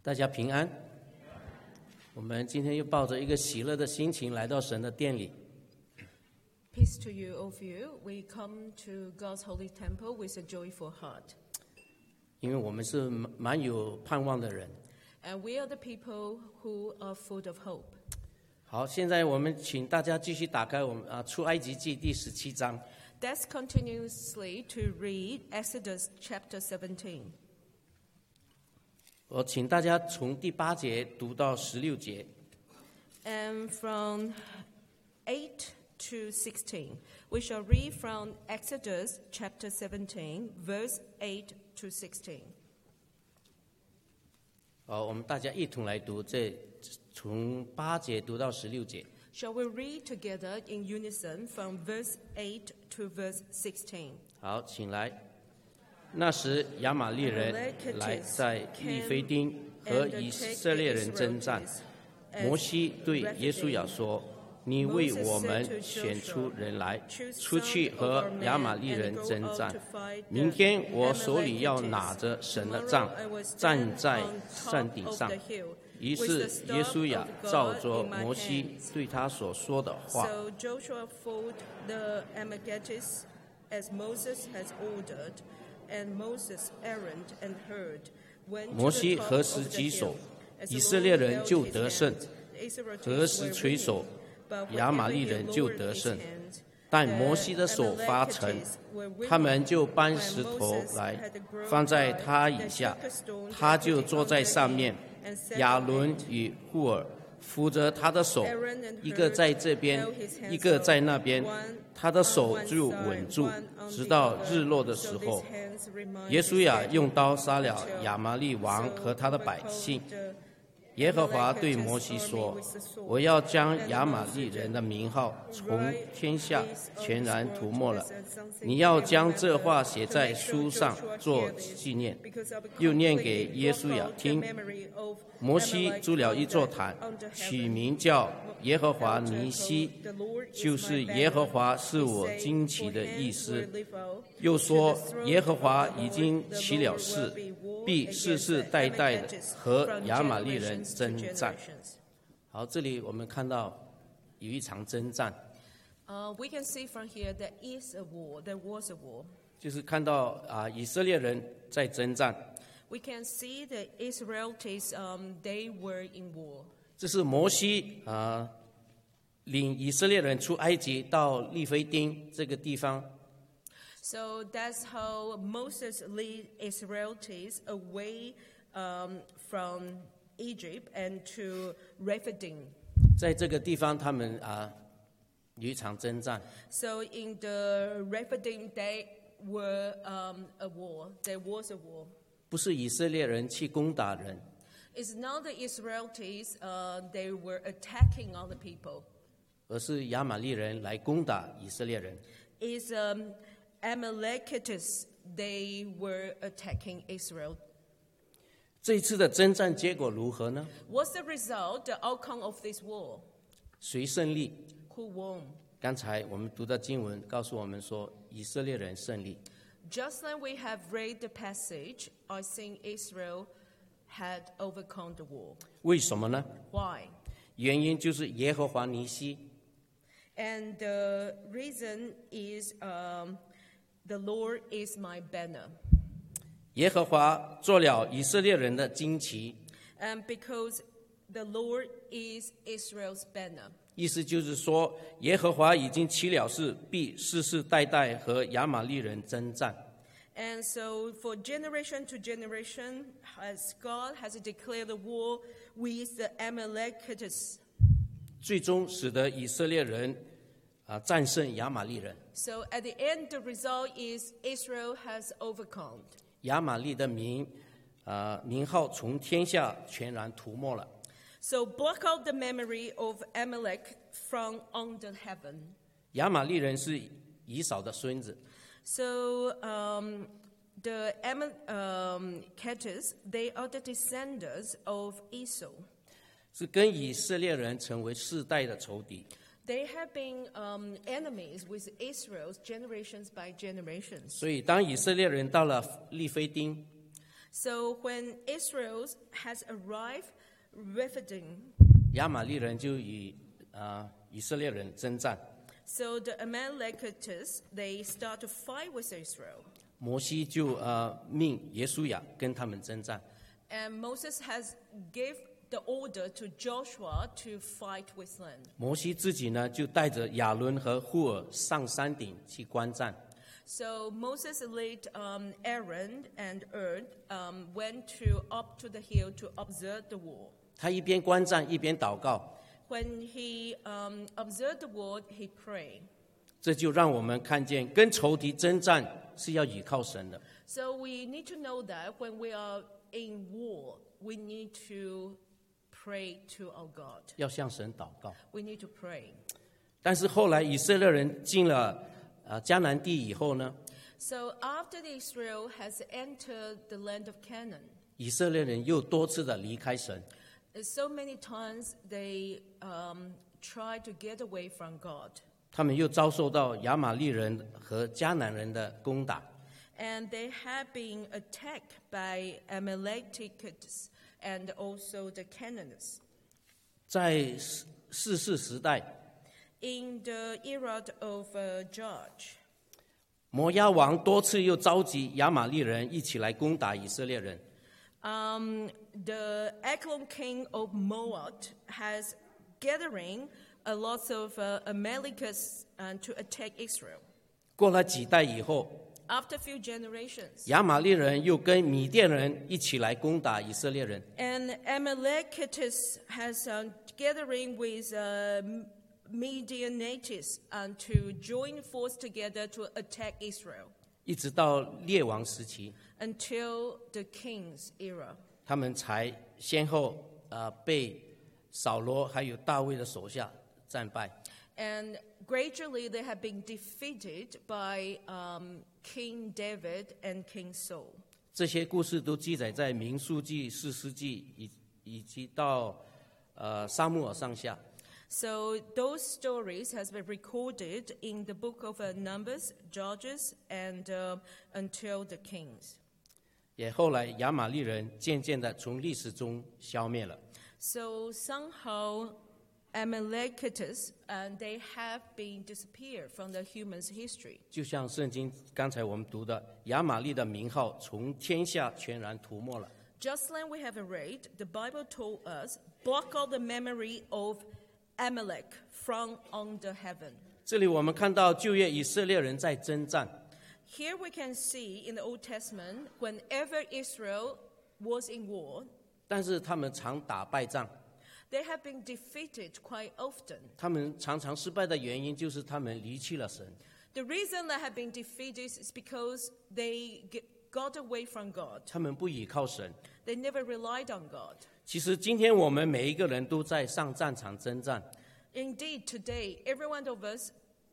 大家平安。我们今天又抱着一个喜乐的心情来到神的殿里。 Peace to you, all of you. We come to God's holy temple with a joyful heart. 因为我们是蛮有盼望的人。 And we are the people who are full of hope. 好，现在我们请大家继续打开我们出埃及记第17章。 Let's continuously to read Exodus chapter 17. 我请大家从第8节读到16节。 And from 8 to 16, we shall read from Exodus chapter 17, verse 8 to 16. 好，我们大家一同来读从8节读到16节。 Shall we read together in unison from verse 8 to verse 16? 好，请来。那时亚玛利人来在利非丁和以色列人征战，摩西对耶稣亚说：你为我们选出人来，出去和亚玛利人征战。明天我手里要拿着神的杖，站在山顶上。于是耶稣亚照着摩西对他所说的话， So Joshua fought the Amalekites as Moses has ordered, and Moses, Aaron, and Hur went 摩 to 西 the 何 top 时 of the 击 hill. 手， As 以 the 色列 Lord 人 held 就 his 得 hand, 胜； the Israelites 何时 were 垂手， weak, but 亚玛 whenever 利 he 人就 lowered 得 his 胜。 hand, 但摩西的手发沉， 他们就搬石头来，放在他以下，他就坐在上面。亚伦与户尔扶着他的手，一个在这边，一个在那边，他的手就稳住，直到日落的时候。耶稣亚用刀杀了亚玛利王和他的百姓。耶和华对摩西说：我要将亚玛利人的名号从天下全然涂抹了，你要将这话写在书上做纪念。又念给耶稣亚听。摩西筑了一座坛，取名叫耶和华尼西，就是耶和华是我惊奇的意思。又说耶和华已经起了誓，必世世代代的和亚玛利人征战。好，这里我们看到有一场征战。 We can see from here there is a war, there was a war. 就是看到以色列人在征战。 We can see the Israelites, they were in war. 这是摩西领以色列人出埃及到利非丁这个地方。 So that's how Moses led Israelites away from Egypt and to Rephidim. 在这个地方，他们有一场征战。 So in the Rephidim, they were a war. There was a war. 不是以色列人去攻打人， It's not the Israelites, they were attacking other people. 而是亚玛利人来攻打以色列人。 It's Amalekites, they were attacking Israel. 这一次的征战结果如何呢？ What's the result, the outcome of this war? 谁胜利？ Who won? 刚才我们读的经文告诉我们说，以色列人胜利。 Just like we have read the passage, I think Israel had overcome the war. 为什么呢？ Why? 原因就是耶和华尼西。 And the reason is the Lord is my banner. 耶和华做了以色列人的旌旗。 And because the Lord is Israel's banner. 意思就是说，耶和华已经起了誓，必世世代代和亚玛利人征战。 And so for generation to generation, as God has declared a war with the Amalekites. 最终使得以色列人战胜亚玛利人。 So at the end, the result is Israel has overcome. 亚玛利的名号从天下全然涂抹了。 So block out the memory of Amalek from under heaven. 亚玛利人是以扫的孙子。 So the Amalekites, they are the descendants of Esau. 是跟以色列人成为世代的仇敌。 They have been enemies with Israel generations by generations. 所以当以色列人到了利非丁， So when Israel has arrived Rephidim, 亚玛利人就与以色列人征战。 so the Amalekites, they start to fight with Israel. 摩西就命耶稣亚跟他们征战。 And Moses has gave the order to Joshua to fight with them. 摩西自己呢，就带着亚伦和户尔上山顶去观战。 So Moses led Aaron and Hur went up to the hill to observe the war. 他一边观战一边祷告， When he observed the war, he prayed. 这就让我们看见跟仇敌征战是要倚靠神的。 So we need to know that when we are in war, we need to pray to our God. 要向神祷告。 We need to pray. 但是后来以色列人进了迦南地以后呢， So after Israel has entered the land of Canaan, 以色列人又多次的离开神， so many times they try to get away from God. 他们又遭受到亚玛利人和迦南人的攻打。 And they have been attacked by Amalekites and also the Canaanites. 在士师时代， In the era of Judge, 摩押王多次又召集亚玛利人一起来攻打以色列人。 the Eglon king of Moab has gathering a lot of Amalekites to attack Israel. 过了几代以后， After a few generations, 亚玛利人又跟米甸人一起来攻打以色列人。 and Amalekites has gathering with Midianites to join force together to attack Israel 一直到列王时期， until the king's era. 他们才先后被扫罗还有大卫的手下战败。 And gradually they have been defeated by King David and King Saul. 这些故事都记载在民数记、士师记以及到撒母耳上下。 So those stories has been recorded in the book of Numbers, Judges, and until the Kings. 也后来亚玛利人渐渐的从历史中消灭了。 So somehow Amalekites, and they have been disappeared from the human's history. 就像圣经刚才我们读的，亚玛利的名号从天下全然涂抹了。 Just like we have read, the Bible told us, block out the memory of Amalek from under heaven. 这里我们看到旧约以色列人在征战， Here we can see in the Old Testament, whenever Israel was in war, 但是他们常打败仗。 they have been defeated quite often. 他们常常失败的原因就是他们离弃了神。 The reason they have been defeated is because they got away from God. 他们不倚靠神。 They never relied on God. 其实今天我们每一个人都在上战场征战， Indeed, today, every one of us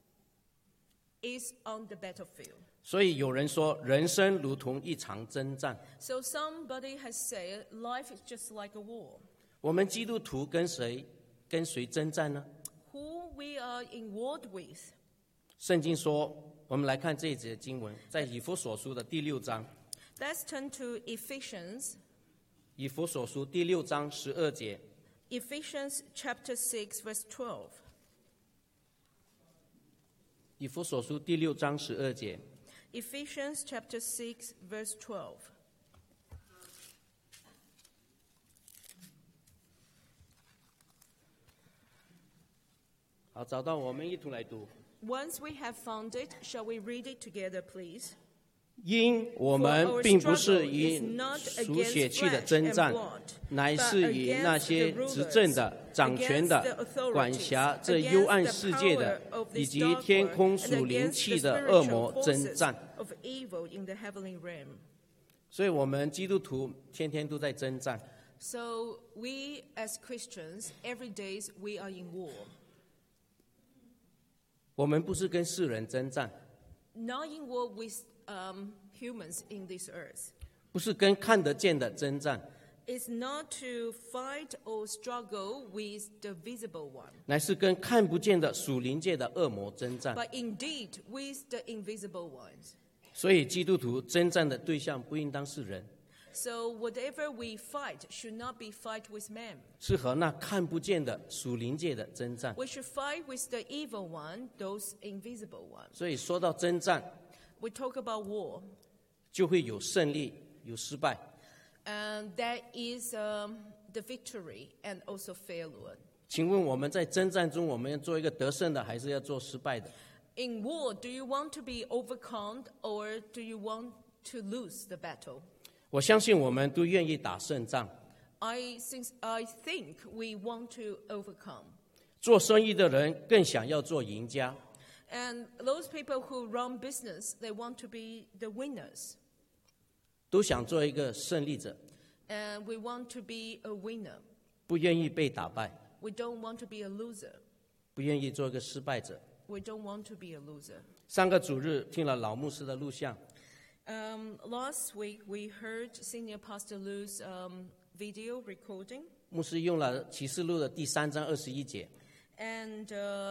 is on the battlefield. 所以有人说，人生如同一场征战。 So somebody has said, life is just like a war. 我们基督徒跟谁征战呢？ Who we are in war with? 圣经说，我们来看这一节经文，在以弗所书的第6章， Let's turn to Ephesians. 以弗所书第6章12节。 Ephesians chapter 6, verse 12. 以弗所书第6章12节。 Ephesians chapter 6, verse 12. 好，找到我们一同来读。 Once we have found it, shall we read it together, please? 因我们并不是与属血气的征战，乃是与那些执政的、掌权的、管辖这幽暗世界的，以及天空属灵气的恶魔征战。所以我们基督徒天天都在征战。 So we as Christians, every day we are in war. 我们不是跟世人征战， Not in war with humans in this earth. 不是跟看得见的征战， It's not to fight or struggle with the visible one, 乃是跟看不见的属灵界的恶魔征战。 but indeed with the invisible ones. 所以基督徒征战的对象不应当是人， So whatever we fight should not be fight with men. 是和那看不见的属灵界的征战。 We should fight with the evil one, those invisible ones. 所以说到征战， We talk about war. 就会有胜利，有失败。 And that is the victory and also failure. 请问我们在征战中，我们要做一个得胜的，还是要做失败的？ In war, do you want to be overcome or do you want to lose the battle? 我相信我们都愿意打胜仗。 I think we want to overcome. 做生意的人更想要做赢家。 And those people who run business, they want to be the winners. 都想做一个胜利者， And we want to be a winner. 不愿意被打败， We don't want to be a loser. 不愿意做一个失败者。 We don't want to be a loser. 上个主日听了老牧师的录像， Last week, we heard Senior Pastor Lou's video recording. 牧师用了启示录的第3章21节， And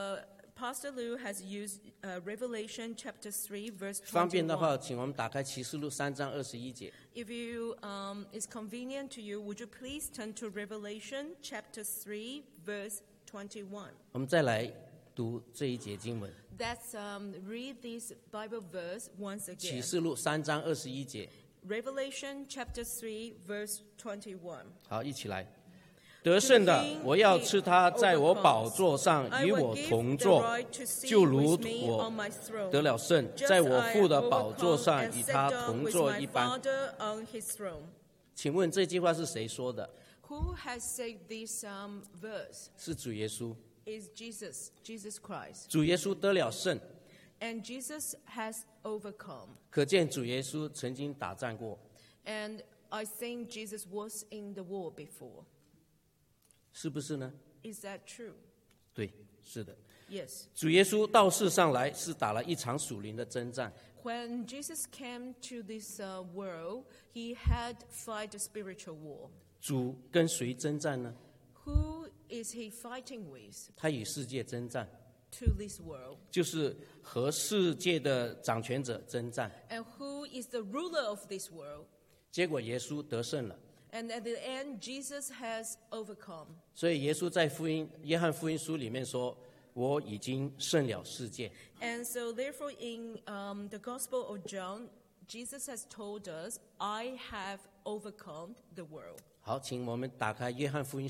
Pastor Lou has used Revelation chapter 3, verse 方便的话， 21. 请我们打开启示录3章21节。 If you is convenient to you, would you please turn to Revelation chapter 3, verse 21? 我们再来读这一节经文， Let's read this Bible verse once 启 again. 示录3章21节。 Revelation chapter 3, verse 21. 好，一起来。得胜的，我要赐他在我宝座上 I 与 will 我 give 同 the 坐， right to sit 就如 with me 我 on my throne, 得了胜， just 在我 I 父的 have 宝座 overcome 上 and 与 sat 他 down 同 with 坐 my 一般。 Father on his throne. 请问这句话是谁说的？ Who has said this verse? 是主耶稣。 Is Jesus Christ. 主耶稣得了胜， And Jesus has overcome. 可见主耶稣曾经打战过， And I think Jesus was in the war before. 是不是呢？ Is that true? 对，是的。 Yes. 主耶稣到世上来是打了一场属灵的征战， When Jesus came to this world, he had fight a spiritual war. 主跟谁征战呢？ Who is he fighting with 他与世界征战， to this world? 就是和世界的掌权者征战。 And who is the ruler of this world? 结果耶稣得胜了， And at the end, Jesus has overcome. 所以耶稣在约翰福音书里面说：“我已经胜了世界。 And so therefore in the Gospel of John, Jesus has told us, I have overcome the world. ” 好，请我们打开约翰福音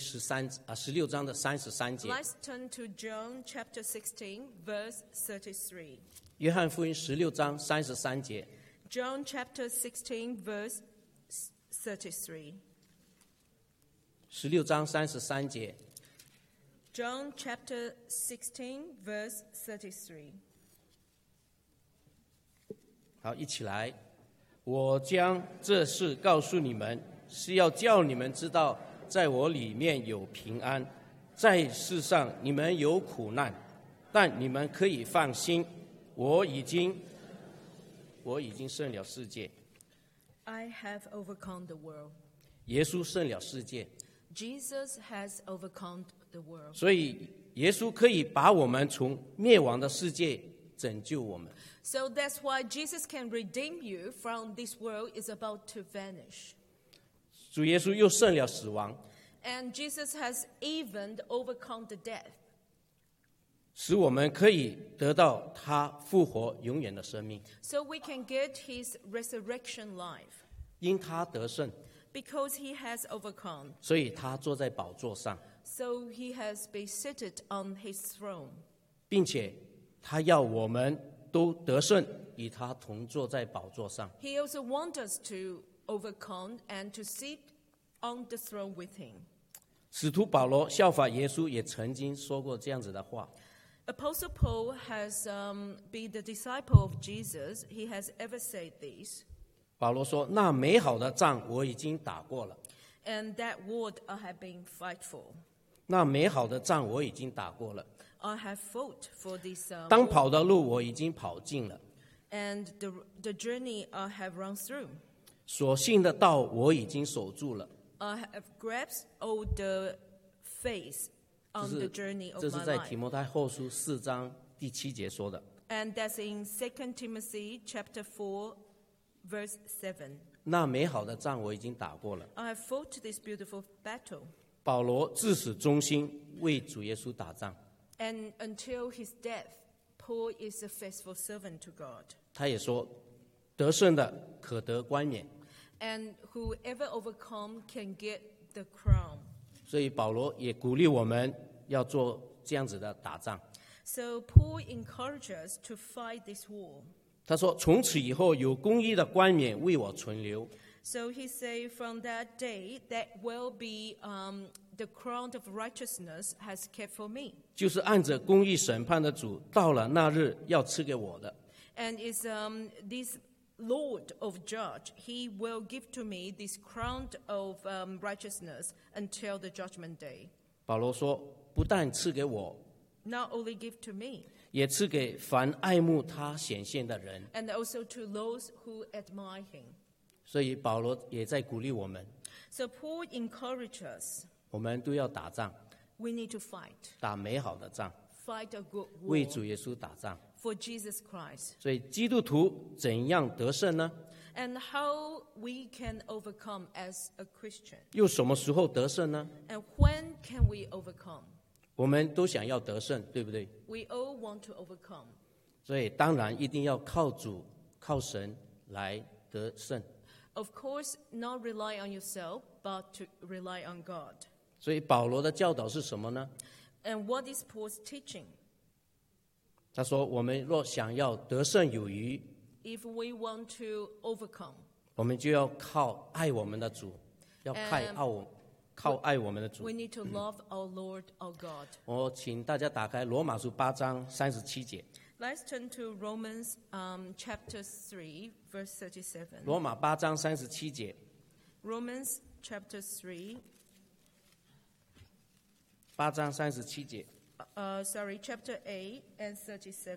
16章的33节。 Let's turn to John chapter 16, verse 33. 约翰福音16章33节， John chapter 16, verse 33. 16章33节， John chapter 16, verse 33. 好，一起来。我将这事告诉你们，是要叫你们知道，在我里面有平安。在世上你们有苦难，但你们可以放心，我已经胜了世界。 I have overcome the world. 耶稣胜了世界， Jesus has overcome the world. 所以耶稣可以把我们从灭亡的世界拯救我们。 So that's why Jesus can redeem you from this world is about to vanish. 主耶稣又胜了死亡， And Jesus has even overcome the death. 使我们可以得到他复活永远的生命。 So we can get his resurrection life. 因他得胜， Because he has overcome. 所以他坐在宝座上， So he has been seated on his throne. 并且他要我们都得胜，与他同坐在宝座上。 He also wants us to overcome and to sit on the throne with him. 使徒保罗效法耶稣，也曾经说过这样子的话。 Apostle Paul has been the disciple of Jesus. He has ever said this. 保罗说：“那美好的仗我已经打过了， And that word I have been fight for. 那美好的仗我已经打过了。 I have fought for this 当 war. 跑的路我已经跑尽了， And the journey I have run through. 所信的道我已经守住了。” I have grasped all the faith on the journey 这 of 是 my 在提 life. 摩太后书4章第7节说的。 And that's in 2 Timothy chapter 4, verse 7. 那美好的仗我已经打过了。 I have fought this beautiful battle. 保罗自始忠心为主耶稣打仗， And until his death, Paul is a faithful servant to God. 他也说，得胜的可得冠冕。 And whoever overcome can get the crown. 所以保罗也鼓励我们要做这样子的打仗。 So Paul encourages us to fight this war. 他说，从此以后有公义的冠冕为我存留。 So he said, from that day, that will be the crown of righteousness has kept for me. 就是按着公义审判的主，到了那日要赐给我的。 And is this Lord of judge, he will give to me this crown of righteousness until the judgment day. 保罗说，不但赐给我， Not only give to me, 也赐给凡爱慕他显现的人。 and also to those who admire him. 所以保罗也在鼓励我们， So Paul encourages us, 我们都要打仗， we need to fight. 打美好的仗， Fight a good 为 war 主耶稣打仗。 for Jesus Christ. 所以基督徒怎样得胜呢？ And how we can overcome as a Christian. 又什么时候得胜呢？ And when can we overcome? 我们都想要得胜，对不对？ We all want to overcome. 所以当然一定要靠主、靠神来得胜。 Of course, not rely on yourself, but to rely on God. 所以保罗的教导是什么呢？ And what is Paul's teaching? 他说：“我们若想要得胜有余， If we want to overcome, 我们就要靠爱我们的主，要靠爱我们的主 we。need to love our Lord, our God. 我请大家打开罗马书8章37节。 Let's turn to Romans chapter 3, verse 37. 罗马8章37节， Romans chapter 3, 8章37节。 chapter 8 and 37.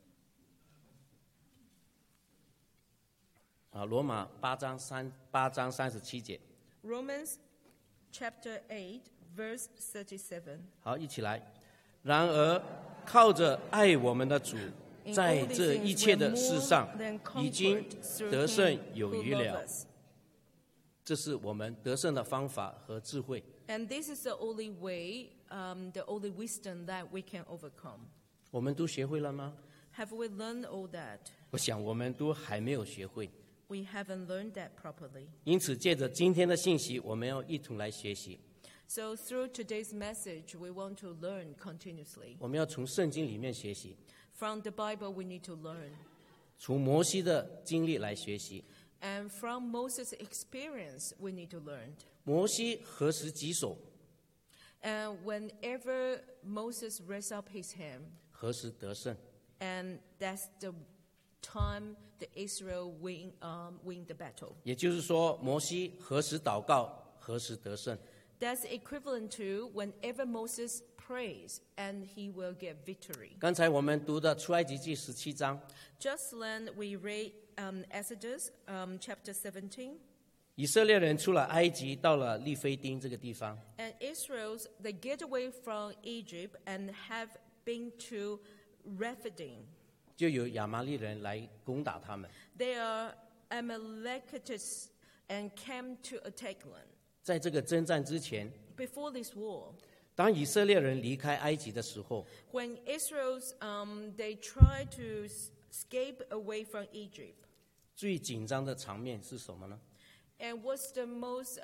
罗马8章37节。 Romans chapter 8, verse 37. 好，一起来。然而，靠着爱我们的主，在这一切的事上，已经得胜有余了。这是我们得胜的方法和智慧。 And this is the only way, the only wisdom that we can overcome. 我们都学会了吗？ Have we learned all that? 我想我们都还没有学会。 We haven't learned that properly. 因此，借着今天的信息，我们要一同来学习。 So through today's message, we want to learn continuously. 我们要从圣经里面学习， From the Bible, we need to learn. 从摩西的经历来学习。 And from Moses' experience, we need to learn. 摩西何时举手， And whenever Moses raised up his hand, 何时得胜。 and that's the time that Israel win the battle. 也就是说，摩西何时祷告，何时得胜。 That's equivalent to whenever Moses prays, and he will get victory. 刚才我们读的出埃及记17章， Just then we read Exodus chapter 17. 以色列人出了埃及，到了利非丁这个地方。 And Israel, they get away from Egypt and have been to Rephidim. 就有亚玛利人来攻打他们。 They are Amalekites and came to attack them. 在这个征战之前， Before this war, 当以色列人离开埃及的时候， when Israel's they try to escape away from Egypt, 最紧张的场面是什么呢？ and what's the most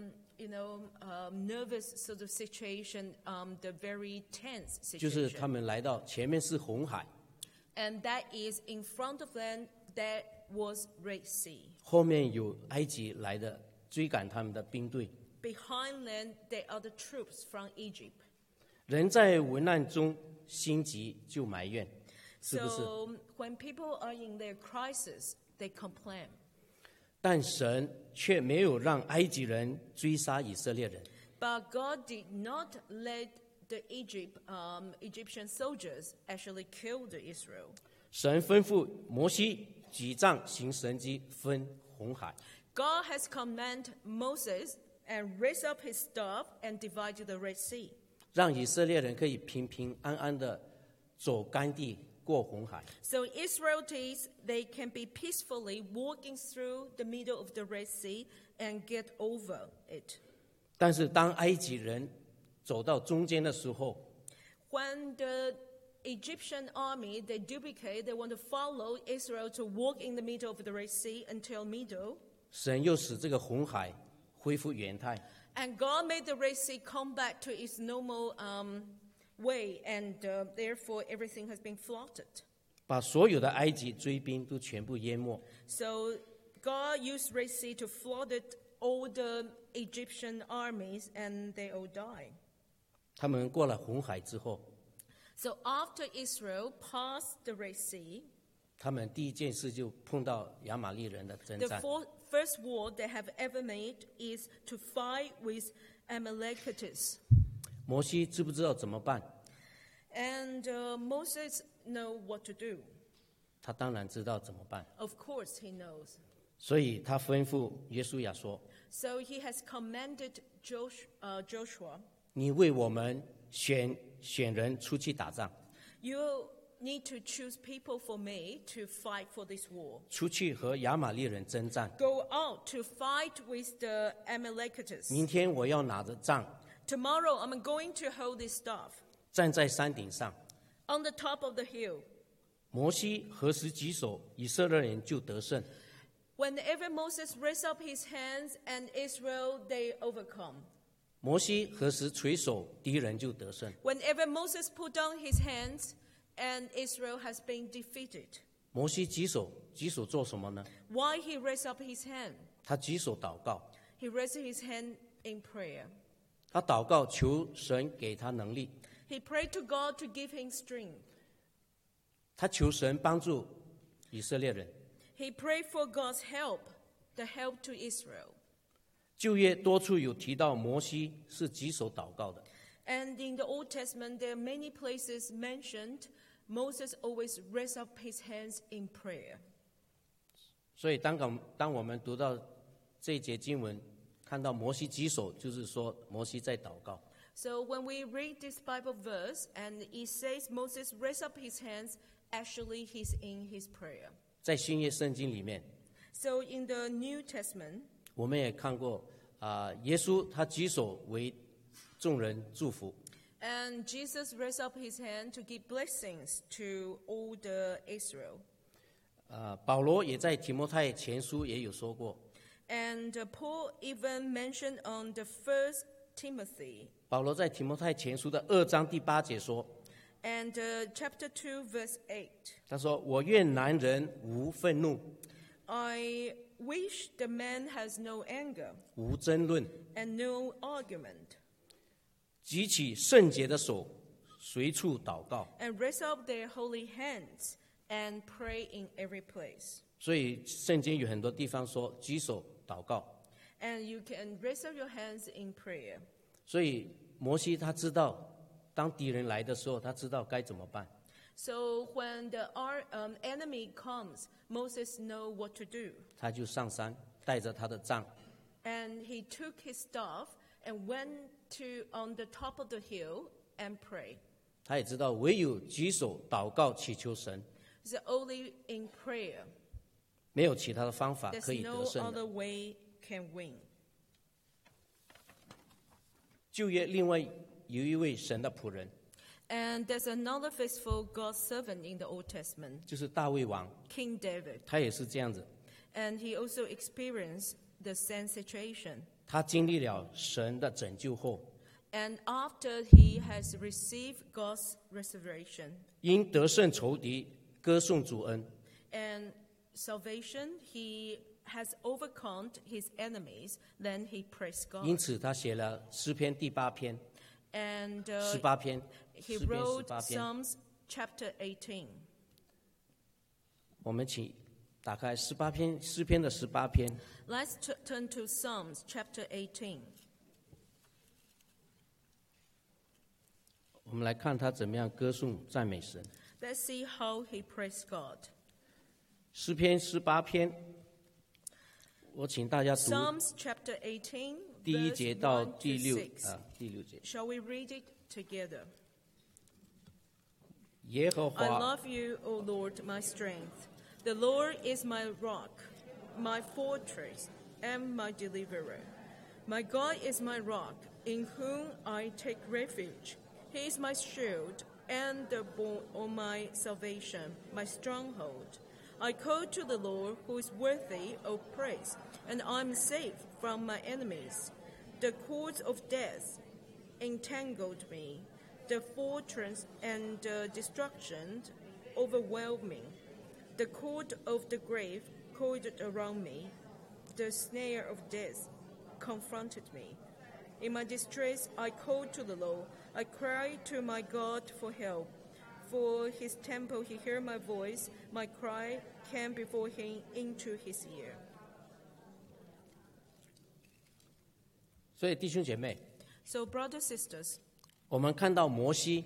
nervous sort of situation, the very tense 就是 situation, 他们来到前面是红海， and that is in front of them that was Red Sea. 后面有埃及来的追赶他们的兵队。 Behind them, there are the troops from Egypt. 人在危难中心急就埋怨，是不是？ So when people are in their crisis, they complain. 但神却没有让埃及人追杀以色列人。 But God did not let the Egyptian soldiers actually kill the Israel. 神吩咐摩西举杖行神迹，分红海。 God has commanded Moses and raise up his staff and divide the Red Sea, 让以色列人可以平平安安的走干地过红海。 So Israelites, they can be peacefully walking through the middle of the Red Sea and get over it. 但是当埃及人走到中间的时候， When the Egyptian army, they duplicate, they want to follow Israel to walk in the middle of the Red Sea until middle. 神又使这个红海恢复原态。 And God made the Red Sea come back to its normal way, and therefore everything has been flooded. 把所有的埃及追兵都全部淹没。 So God used Red Sea to flood all the Egyptian armies, and they all died. 他们过了红海之后， So after Israel passed the Red Sea, 他们第一件事就碰到亚玛力人的征 the 战。 first war they have ever made is to fight with Amalekites. 摩西知不知道怎么办？ And Moses know what to do. 他当然知道怎么办， Of course he knows. 所以他吩咐约书亚说 So he has commanded Joshua, 你为我们选人出去打仗， you need to choose people for me to fight for this war. 出去和亚玛力人征战。 Go out to fight with the Amalekites. 明天我要拿着杖 Tomorrow I'm going to hold this staff 站在山顶上。 on the top of the hill. 摩西何时举手，以色列人就得胜。 Whenever Moses raised up his hands and Israel, they overcome. 摩西何时垂手，敌人就得胜。 Whenever Moses put down his hands and Israel has been defeated. 摩西举手做什么呢？ Why he raised up his hand? 他举手祷告， He raised his hand in prayer. 他祷告求神给他能力， He prayed to God to give him strength. 他求神帮助以色列人。 He prayed for God's help, the help to Israel. 旧约多处有提到摩西是举手祷告的， And in the Old Testament, there are many places mentioned Moses always raised up his hands in prayer. 所以当我们读到这一节经文，看到摩西举手，就是说摩西在祷告。 So when we read this Bible verse and it says Moses raised up his hands, actually he's in his prayer. 在新约圣经里面， So in the New Testament, 我们也看过耶稣他举手为众人祝福。 and Jesus raised up his hand to give blessings to all the Israel. 保罗也在提摩太前书也有说过， And Paul even mentioned on the first Timothy, 保罗在提摩太前书的2章第8节说， and chapter 2, verse 8. 他说：“我愿男人无愤怒， I wish the man has no anger 无争论， and no argument, 举起圣洁的手，随处祷告。 and raise up their holy hands and pray in every place. ” 所以圣经有很多地方说举手祷告。 And you can raise up your hands in prayer. 所以摩西他知道，当敌人来的时候，他知道该怎么办。 So when the enemy comes, Moses know what to do. 他就上山，带着他的杖， And he took his staff and went on the top of the hill and prayed. 他也知道唯有举手祷告祈求神， So only in prayer. 没有其他的方法 There's 可以 no 得胜 other 的。 way can win. 旧约另外有一位神的仆人， And there's another faithful God's servant in the Old Testament, 就是大卫王， King David. 他也是这样子， And he also experienced the same situation. 他经历了神的拯救后， And after he has received God's restoration 因得胜仇敌，歌颂主恩， and salvation, he has overcome his enemies. Then he praised 因 God. 此他写了诗篇第8篇、 And 18篇， he 诗篇 wrote 18篇。 Psalms chapter 18. 我们请打开18篇，诗篇的18篇。 Let's turn to Psalms chapter 18. 我们来看他怎么样歌颂赞美神。 Let's see how he praised God. 诗篇18篇，我请大家读 Psalms chapter 18, 第1 verse 节到 1 第 to 6 6. 第6节。 Shall we read it together? 耶和 I 华 love you, O Lord, my strength. The Lord is my rock, my fortress, and my deliverer. My God is my rock, in whom I take refuge. He is my shield and the bow of my salvation, my stronghold. I call to the Lord, who is worthy of praise, and I am safe from my enemies. The cords of death entangled me. The fortress and destruction overwhelmed me. The cord of the grave coiled around me. The snare of death confronted me. In my distress, I called to the Lord. I cried to my God for help. For his temple he heard my voice. My cry came before him into his ear. 所以弟兄姐妹， So, brothers, sisters, 我们看到摩西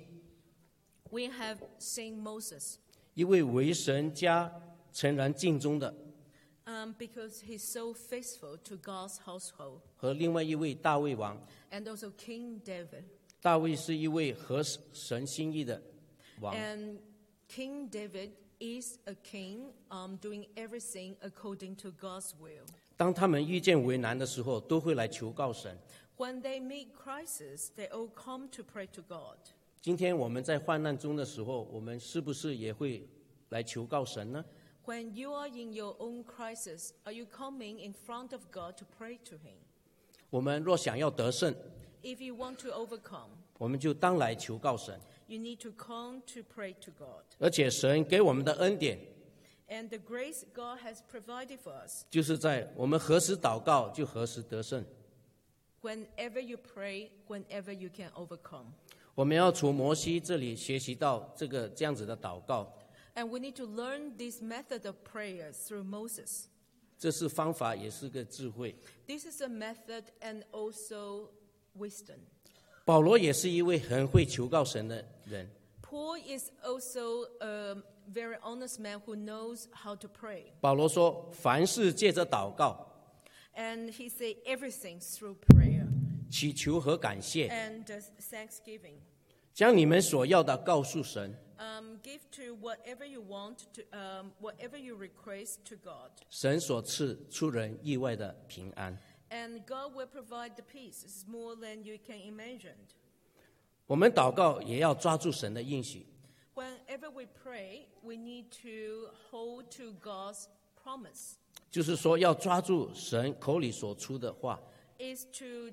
we have seen Moses 一位为神家诚然尽忠的， because he's so faithful to God's household, 和另外一位大卫王。 and also King David. 大卫是一位合神心意的王， And King David is a king doing everything according to God's will. 当他们遇见为难的时候，都会来求告神。 When they meet crisis, they all come to pray to God. 今天我们在患难中的时候，我们是不是也会来求告神呢？ When you are in your own crisis, are you coming in front of God to pray to him? 我们若想要得胜， If you want to overcome, 我们就当来求告神。 you need to come to pray to God. 而且神给我们的恩典， And the grace God has provided for us, 就是在我们何时祷告，就何时得胜。 whenever you pray, whenever you can overcome. 我们要从摩西这里学习到这样子的祷告， And we need to learn this method of prayer through Moses. 这是方法，也是个智慧。 This is a method and also wisdom. 保罗也是一位很会求告神的人。 Paul is also a very honest man who knows how to pray. 保罗说：“凡事借着祷告、 And he said everything through prayer 祈求和感谢， and thanksgiving. 将你们所要的告诉神， Give to whatever you want to, whatever you request to God. 神所赐出人意外的平安。” And God will provide the peace. It's more than you can imagine. 我们祷告也要抓住神的应许， Whenever we pray, we need to hold to God's promise. 就是说要抓住神口里所出的话， Is to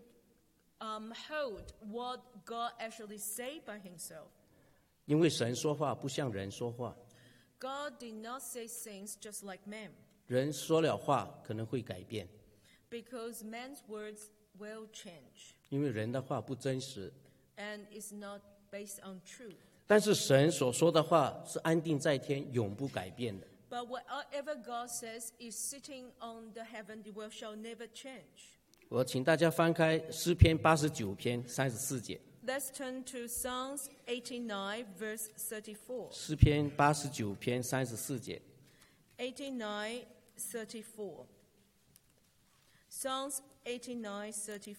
hold what God actually said by himself. 因为神说话不像人说话， God did not say things just like man, 人说了话可能会改变， because man's words will change 因为人的话不真实。 and is not based on truth. 但是神所说的话是安定在天，永不改变的。 But whatever God says is sitting on the heaven, it will shall never change. 我请大家翻开诗篇89篇34节， Let's turn to Psalms 89, verse 34. 诗篇89篇34节， 89, 34. Psalms 89, 34.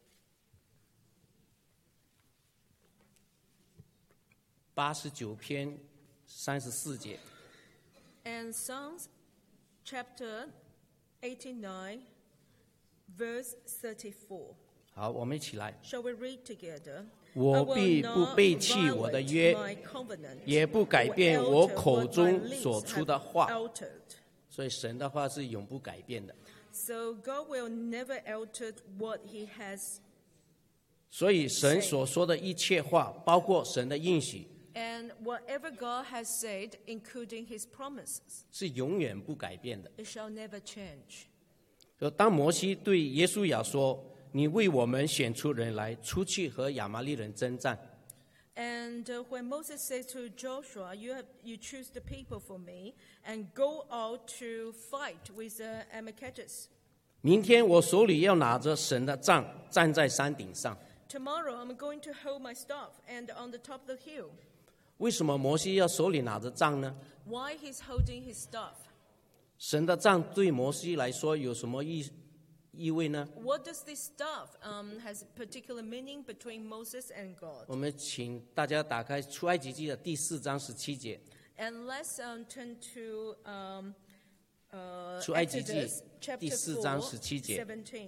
89篇34节， And Psalms chapter 89, verse 34. 好，我们一起来。 Shall we read together? 我必不背弃我的约，也不改变我口中所出的话。所以神的话是永不改变的。 So God will never alter what He has. 所以神所说的一切话，包括神的应许， And whatever God has said, including His promises, 是永远不改变的。 it shall never change. 当摩西对耶稣亚说：“你为我们选出人来，出去和亚玛力人征战。” And when Moses said to Joshua, you choose the people for me and go out to fight with the Amalekites. 明天我手里要拿着神的杖，站在山顶上。 Tomorrow I'm going to hold my staff and on the top of the hill. 为什么摩西要手里拿着杖呢？ Why he's holding his staff? 神的杖对摩西来说有什么意味呢？ What does this staff has particular meaning between Moses and God? 我们请大家打开出埃及记的第4章17节。 And let's turn to 出埃及记 Exodus 第 chapter 4 4, 章17节。 17.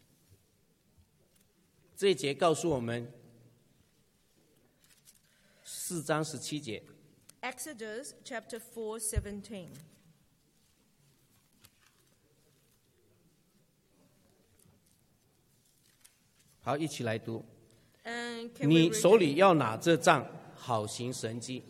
这一节告诉我们，4章17节。 Exodus chapter 4, 17. 好，一起来读。 And can we 你 read 手 it? 里要拿这杖，好行神迹。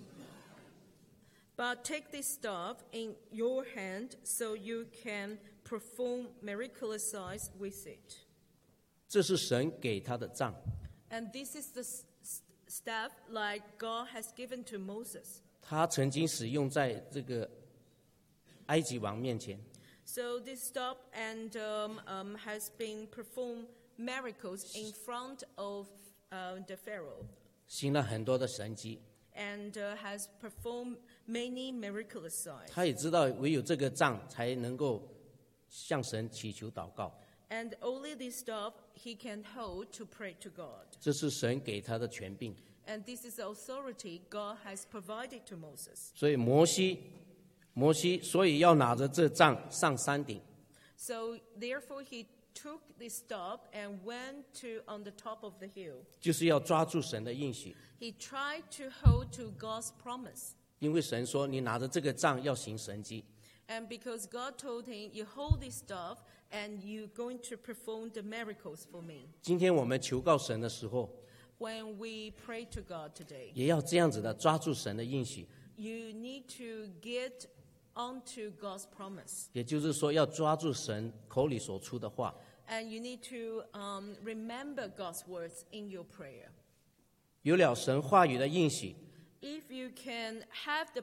But take this staff in your hand so you can perform miraculous signs with it. 这是神给他的杖， And this is the staff like God has given to Moses. 他曾经使用在这个埃及王面前。 So this staff and has been performed miracles in front of the Pharaoh 行了很多的神迹。 and has performed many miraculous signs. 他也知道唯有这个杖才能够向神祈求祷告， And only this staff he can hold to pray to God. 这是神给他的权柄。 And this is the authority God has provided to Moses. 所以摩西所以要拿着这杖上山顶， So therefore he took this staff and went to on the top of the hill. 就是要抓住神的应许。 He tried to hold to God's promise. 因为神说你拿着这个杖要行神迹， And because God told him, you hold this staff and you're going to perform the miracles for me. 今天我们求告神的时候， When we pray to God today, 也要这样子的抓住神的应许， you need to get onto God's promise. 也就是说要抓住神口里所出的话。 And you need to remember God's words in your prayer. 有了神话语的应许， If you can have the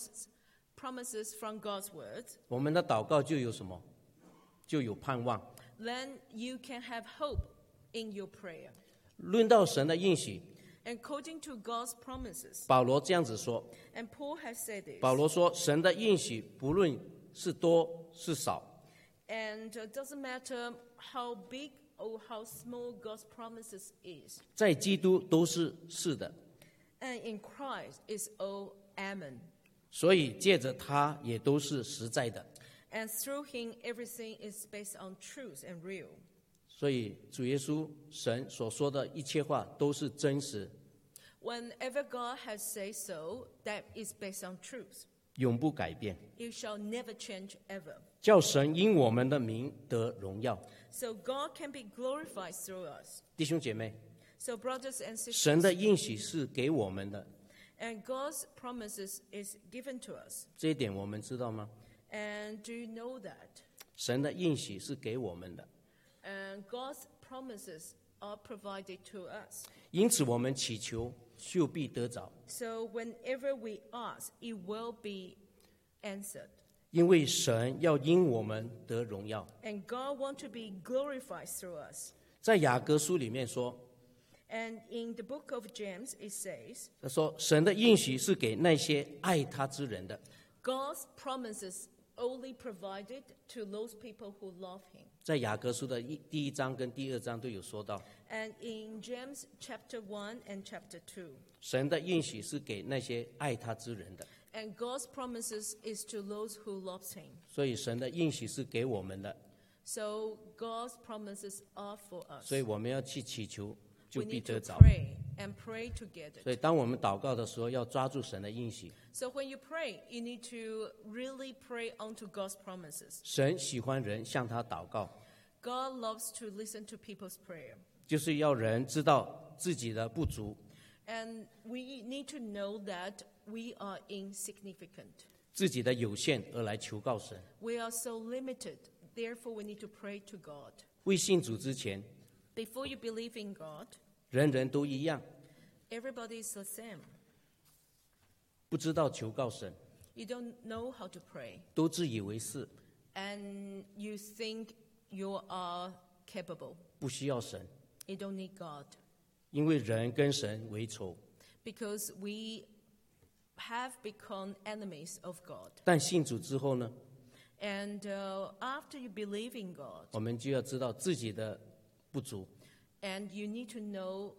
promises from God's words, 我们的祷告就有什么？就有盼望。 then you can have hope in your prayer. 论到神的应许， According to God's promises, 保罗这样子说。 and Paul has said this, 保罗说，神的应许不论是多是少， and it doesn't matter how big or how small God's promises is, 在基督都是是的。 and in Christ is all amen. 所以借着他也都是实在的。 And through him, everything is based on truth and real. 所以主耶稣神所说的一切话都是真实， Whenever God has said so, that is based on truth. 永不改变， It shall never change ever. 叫神因我们的名得荣耀。 So God can be glorified through us. 弟兄姐妹， So brothers and 神的 sisters, 应许是给我们的， and God's promises is given to us. 这一点我们知道吗？ And do you know that? 神的应许是给我们的， And God's promises are provided to us. 因此我们祈求就必得着， So whenever we ask, it will be answered. 因为神要因我们得荣耀。 And God wants to be glorified through us. 在雅各书里面说， And in the book of James, it says, 他说神的应许是给那些爱他之人的。 God's promises only provided to those people who love him. 在雅各书的第1章跟第2章都有说到， And in James chapter 1 and chapter 2, 神的应许是给那些爱他之人的， and God's promises is to those who loves him. 所以神的应许是给我们的， So God's promises are for us. 所以我们要去祈求，就 We 必 need to 得着。 pray and pray together. 所以当我们祷告的时候，要抓住神的应许。 So when you pray, you need to really pray onto God's promises. 神喜欢人向他祷告， God loves to listen to people's prayer. 就是要人知道自己的不足， And we need to know that we are insignificant. 自己的有限而来求告神。 We are so limited. Therefore, we need to pray to God. 未信主之前， Before you believe in God, 人人都一样， everybody is the same. 不知道求告神， You don't know how to pray. 都自以为是， And you think you are capable. 不需要神， You don't need God. 因为人跟神为仇。 Because we have become enemies of God. 但信主之后呢， And after you believe in God, 我们就要知道自己的不足， and you need to know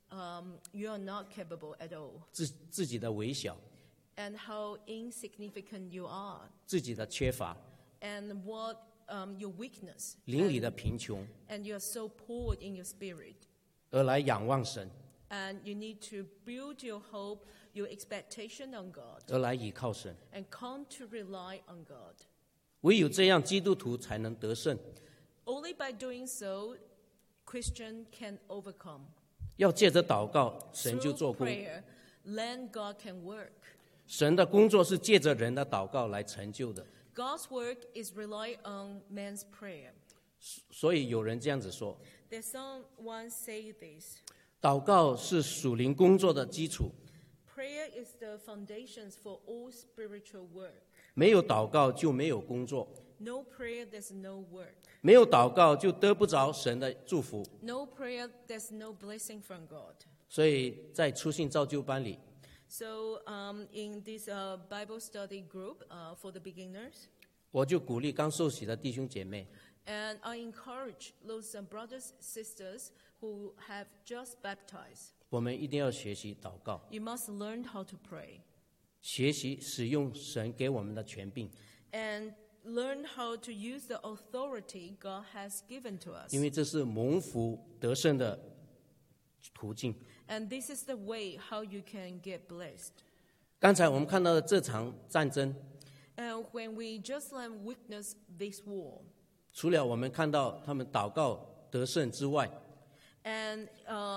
you are not capable at all, 自己的微小， and how insignificant you are, 自己的缺乏， and what your weakness, 灵里的贫穷， and you are so poor in your spirit. 而来仰望神， And you need to build your hope, your expectation on God, 而来倚靠神。 and come to rely on God. 唯有这样，基督徒才能得胜。 Only by doing so, Christian can overcome. 要借着祷告，神就 Through 做工。 prayer, then God can work. 神的工作是借着人的祷告来成就的。 God's work is rely on man's prayer. 所以有人这样子说， There's someone say this. 祷告是属灵工作的基础， Prayer is the foundations for all spiritual work. 没有祷告就没有工作， No prayer, there's no work. 没有祷告就得不着神的祝福。 No prayer, there's no blessing from God. 所以在初信造就班里， So in this Bible study group for the beginners, 我就鼓励刚受洗的弟兄姐妹， and I encourage those brothers, sisters who have just baptized, 我们一定要学习祷告， you must learn how to pray 学习使用神给我们的权柄， and learn how to use the authority God has given to us. 因为这是蒙福得胜的途径。 And this is the way how you can get blessed. 刚才我们看到的这场战争， And when we just witness this war, 除了我们看到他们祷告得胜之外， and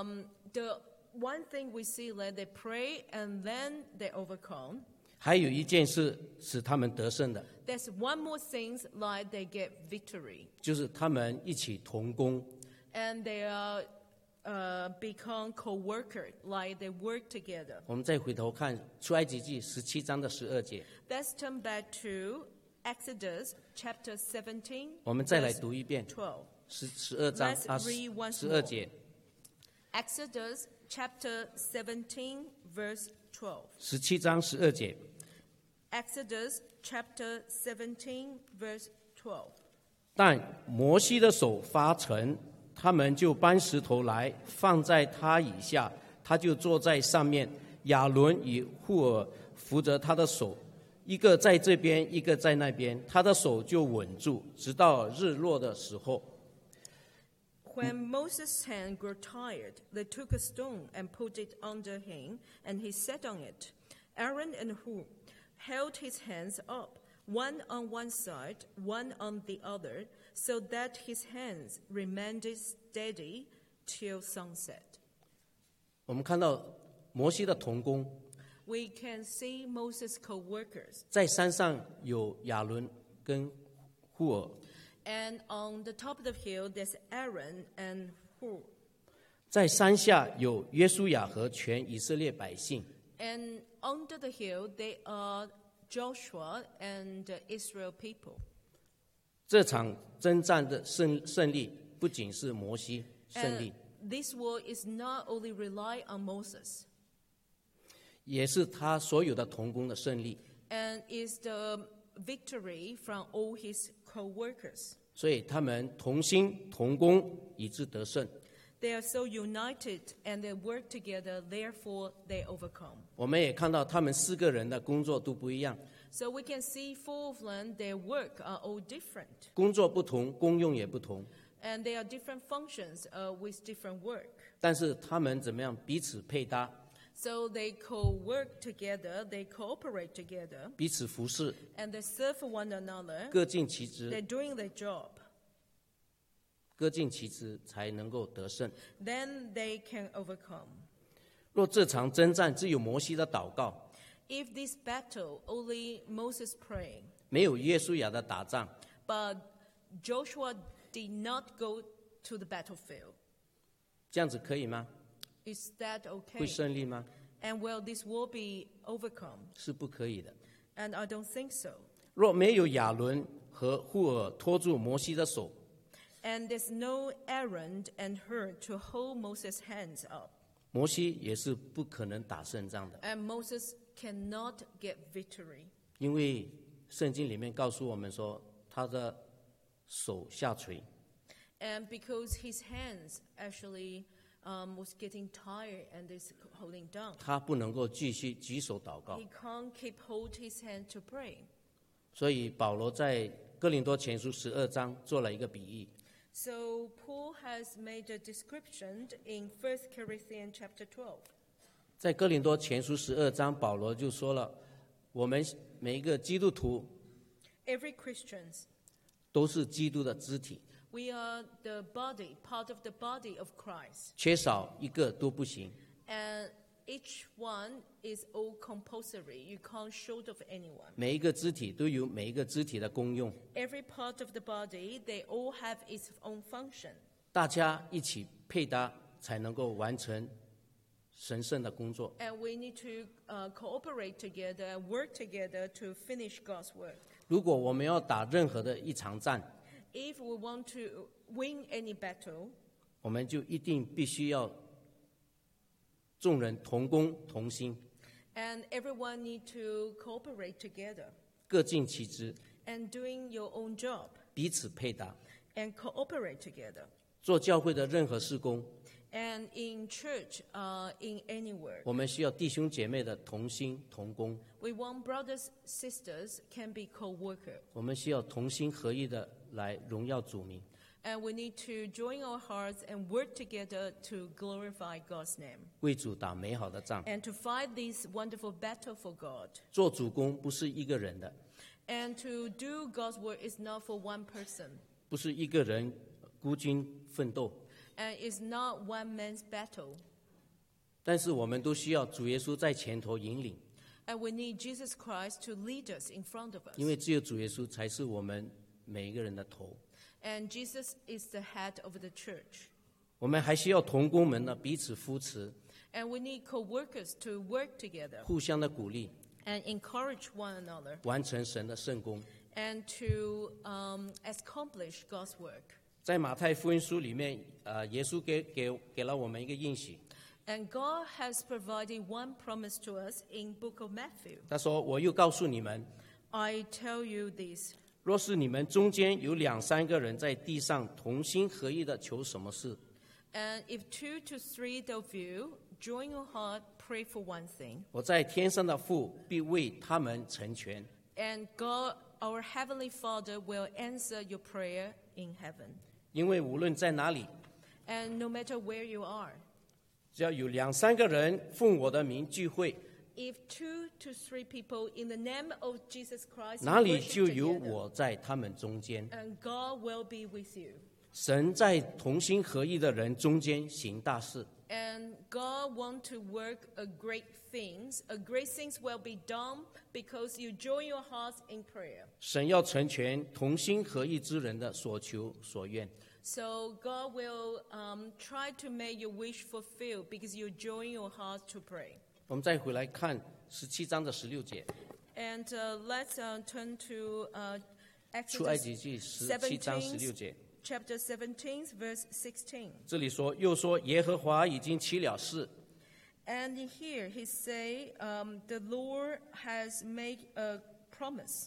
the one thing we see that they pray and then they overcome, 还有一件事使他们得胜的， there's one more thing like they get victory. 就是他们一起同工。 And they are become co-worker, like they work together. 我们再回头看出埃及记17章的12节， Let's turn back to Exodus chapter 17, 我们再来 verse 读一遍 12. 12章 Let's read once 12节， Exodus chapter 17, verse 12. 17章12节。 Exodus chapter 17, verse 12. 但摩西的手发沉，他们就搬石头来放在他以下，他就坐在上面。亚伦与户尔扶着他的手，一个在这边，一个在那边，他的手就稳住，直到日落的时候。 When Moses' hand grew tired, they took a stone and put it under him, and he sat on it. Aaron and Hur held his hands up, one on one side, one on the other, so that his hands remained steady till sunset. 我们看到摩西的同工， We can see Moses' co-workers, 在山上有亚伦跟户尔， and on the top of the hill there's Aaron and Hur, 在山下有约书亚和全以色列百姓。 and under the hill they are Joshua and Israel people. 这场征战的胜利，不仅是摩西胜利， This war is not only rely on Moses, 也是他所有的同工的胜利。 and is the victory from all his co-workers. 所以他们同心同工，以致得胜。 They are so united and they work together, therefore they overcome. 我们也看到他们4个人的工作都不一样， So we can see 4 of them, their work are all different. 工作不同，功用也不同， And they are different functions with different work. 但是他们怎么样彼此配搭， So they co-work together, they cooperate together, 彼此服侍， and they serve one another. 各尽其职， They're doing their job. 各尽其职才能够得胜。 Then they can overcome. 若这场征战只有摩西的祷告， If this battle only Moses praying, 没有约书亚的打仗， but Joshua did not go to the battlefield, 这样子可以吗？ is that 会 okay? 胜利吗？ And will this war be overcome? 是不可以的。 And I don't think so. 若没有亚伦和户尔拖住摩西的手， And there's no Aaron and Hur to hold Moses' hands up. 摩西也是不可能打胜仗的。 And Moses cannot get victory. 因为圣经里面告诉我们说， 他的手下垂。 And because his hands actually was getting tired and is holding down. 他不能够继续举手祷告。 He can't keep hold his hand to pray. 所以保罗在哥林多前书12章做了一个比喻。 So Paul has made a description in 1 Corinthians chapter 12. 在哥林多前书12章，保罗就说了，我们每一个基督徒 Every Christians, 都是基督的肢体， we are the body, part of the body of Christ. 缺少一个都不行。 And each one is all compulsory. You can't short of anyone. 每一个肢体都有每一个肢体的功用， Every part of the body, they all have its own function. 大家一起配搭，才能够完成神圣的工作。 And we need to cooperate together and work together to finish God's work. 如果我们要打任何的一场战， If we want to win any battle, 我们就一定必须要众人同工同心， and everyone need to cooperate together 各尽其职， and doing your own job 彼此配搭。 and cooperate together. 做教会的任何事工， And in church, in any work, 我们需要弟兄姐妹的同心同工， we want brothers, sisters can be co-worker. 我们需要同心合意的来荣耀主名。 And we need to join our hearts and work together to glorify God's name 为主打美好的仗。 and to fight this wonderful battle for God. 做主工不是一个人的， And to do God's work is not for one person, 不是一个人孤军奋斗， and it's not one man's battle. 但是我们都需要主耶稣在前头引领， And we need Jesus Christ to lead us in front of us. 因为只有主耶稣才是我们每一个人的头。 And Jesus is the head of the church. 我们还需要同工们呢彼此扶持， And we need co-workers to work together 互相的鼓励， and encourage one another 完成神的圣工。 and to accomplish God's work. 在马太福音书里面，耶稣给了我们一个应许， And God has provided one promise to us in book of Matthew. 他说：“我又告诉你们， I tell you this, 若是你们中间有2、3个人在地上同心合意的求什么事， and if 2 to 3 of you join your heart, pray for one thing, 我在天上的父必为他们成全。 and God, our heavenly Father, will answer your prayer in heaven. 因为无论在哪里， And no matter where you are, 只要有2、3个人奉我的名聚会， if 2 to 3 people in the name of Jesus Christ 哪里 worship 就有 together, 我在他们中间。 and God will be with you. 神在同心合意的人中间行大事。 And God want to work great things. Great things will be done because you join your hearts in prayer. 神要成全同心合意之人的所求所愿。 So God will try to make your wish fulfilled because you join your hearts to pray. 我们再回来看17章的16节， And let's turn to 出埃 Exodus 及记17章16节。 chapter 17, verse 16. 这里说，又说耶和华已经起了誓， And here he say, the Lord has made a promise.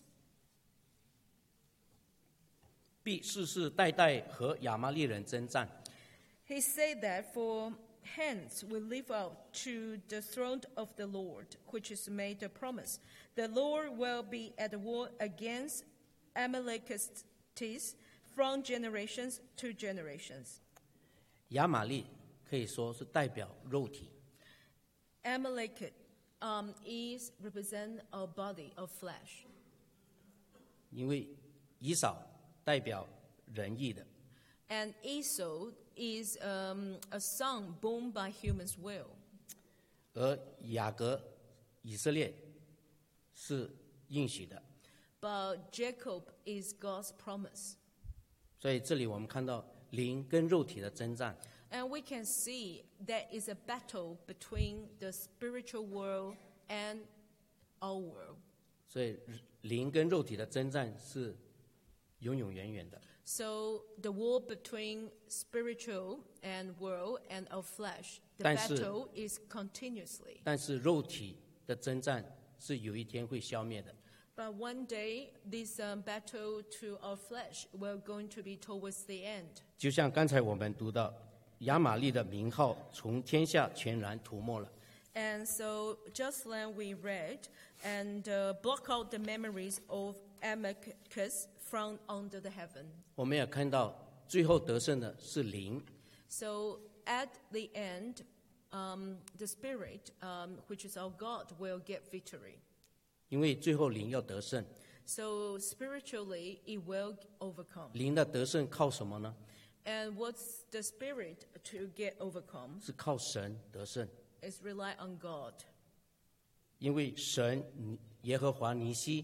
必世世代代和亚玛利人征战。 He said that for hence we live out to the throne of the Lord, which is made a promise. The Lord will be at war against Amalekites from generations to generations. 亚玛利可以说是代表肉体， Amalekite is represent a body of flesh. 因为以扫代表仁义的， And Esau is a son born by human's will. 而雅各以色列是应许的。 But Jacob is God's promise. 所以这里我们看到灵跟肉体的征战。 And we can see there is a battle between the spiritual world and our world. 所以灵跟肉体的征战是永永远远的。 So the war between spiritual and world and our flesh, the 但是 battle is continuously. 但是肉体的征战是有一天会消灭的。 But one day, this battle to our flesh will going to be towards the end. 就像刚才我们读到，亚玛力的名号从天下全然涂抹了。 And so, just like we read, and block out the memories of Amalekite from under the heaven. 我们也看到，最后得胜的是灵。 So, at the end, the Spirit, which is our God, will get victory. 因为最后灵要得胜。 So, spiritually, it will overcome. 灵的得胜靠什么呢？ And what's the Spirit to get overcome? 是靠神得胜。 Is rely on God. 因为神耶和华尼西，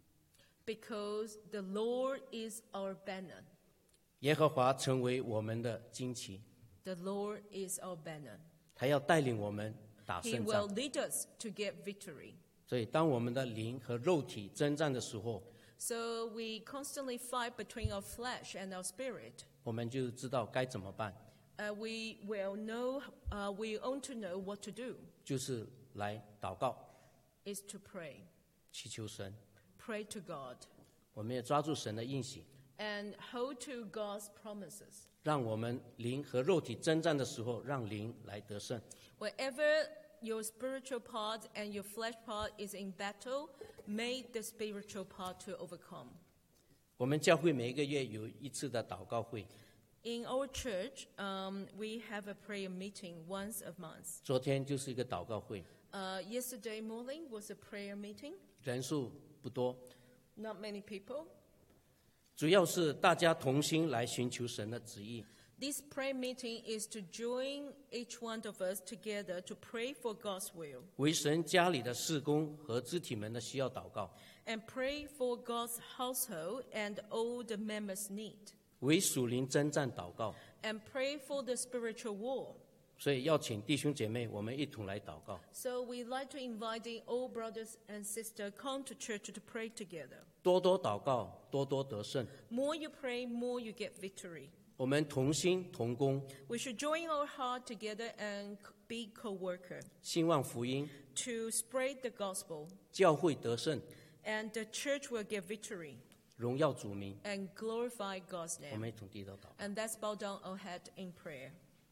Because the Lord is our banner. 耶和华成为我们的旌旗， The Lord is our banner. 他要带领我们打 He 胜 will 仗。 lead us to get victory. 所以，当我们的灵和肉体征战的时候， So we constantly fight between our flesh and our spirit. 我们就知道该怎么办， We will know, we ought to know what to do, 就是来祷告， is to pray. 祈求神。 Pray to God. 我们也抓住神的应许， And hold to God's promises. 让我们灵和肉体征战的时候，让灵来得胜。 Wherever your spiritual part and your flesh part is in battle, make the spiritual part to overcome. 我们教会每一个月有一次的祷告会， In our church, we have a prayer meeting once a month. 昨天就是一个祷告会， Yesterday morning was a prayer meeting. 人数不多， Not many people. 主要是大家同心来寻求神的旨意。 This prayer meeting is to join each one of us together to pray for God's will 为神家里的事工和肢体们的需要祷告， and pray for God's household and all the members' need 为属灵征战祷告。 and pray for the spiritual war. 所以邀请弟兄姐妹，我们一同来祷告， So we'd like to invite all brothers and sisters come to church to pray together. 多多祷告，多多得胜。 More you pray, more you get victory. 我们同心同工， We should join our heart together and be co-worker 兴旺福音， to spread the gospel, 教会得胜， and the church will get victory 荣耀主名。 and glorify God's 我 name. 们一同低头祷告。 And let's bow down our head in prayer.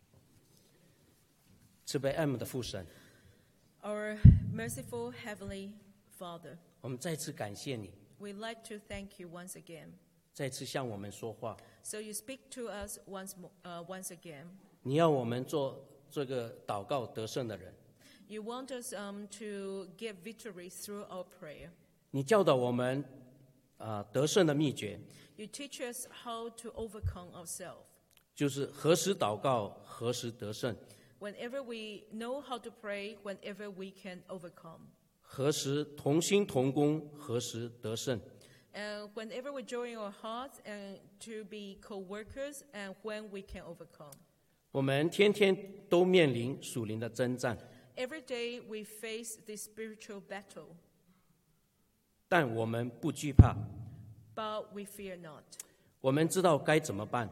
慈悲爱慕的父神， Our merciful Heavenly Father, 我们再次感谢你， we'd like to thank you once again. 再次向我们说话。 So you speak to us once again. 你要我们做这个祷告得胜的人， You want us to get victory through our prayer. 你教导我们得胜的秘诀， You teach us how to overcome ourselves. 就是何时祷告，何时得胜， Whenever we know how to pray, whenever we can overcome. 何时同心同工，何时得胜。 And whenever we join our hearts and to be co-workers and when we can overcome. 我们天天都面临属灵的征战， Every day we face this spiritual battle, 但我们不惧怕， but we fear not. 我们知道该怎么办。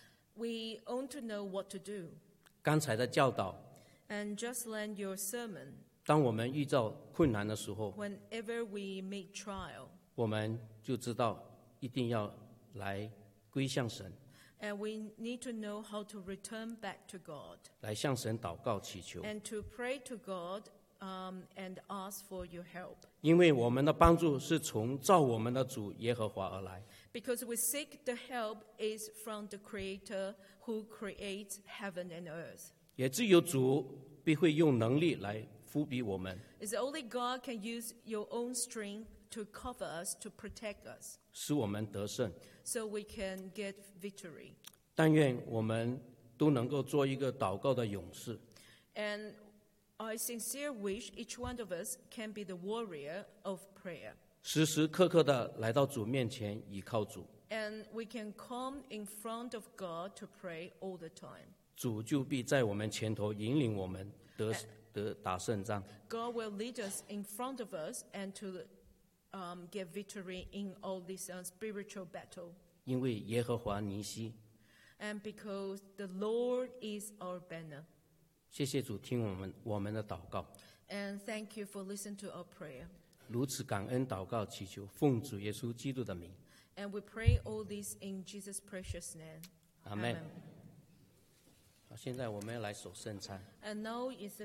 We ought to know what to do. 刚才的教导， And just like your sermon, 当我们遇到困难的时候， whenever we meet trial, 我们就知道一定要来归向神， and we need to know how to return back to God 来向神祷告祈求， and to pray to God and ask for your help. 因为我们的帮助是从造我们的主耶和华而来。 Because we seek the help is from the Creator who creates heaven and earth. 也只有主必会用能力来扶庇我们， It's only God can use your own strength to cover us, to protect us, 使我们得胜。 so we can get victory. 但愿我们都能够做一个祷告的勇士， And I sincerely wish each one of us can be the warrior of prayer. 时时刻刻的来到主面前倚靠主， And we can come in front of God to pray all the time. 主就必在我们前头引领我们得打胜仗。 God will lead us in front of us and to get victory in all this spiritual battle. 因为耶和华尼西， And because the Lord is our banner. 谢谢主听我们的祷告， And thank you for listening to our prayer. 如此感恩祷告祈求，奉主耶稣基督的名。 And we pray all this in Jesus' precious name. 阿们。好，现在我们要来守圣餐。 And now is the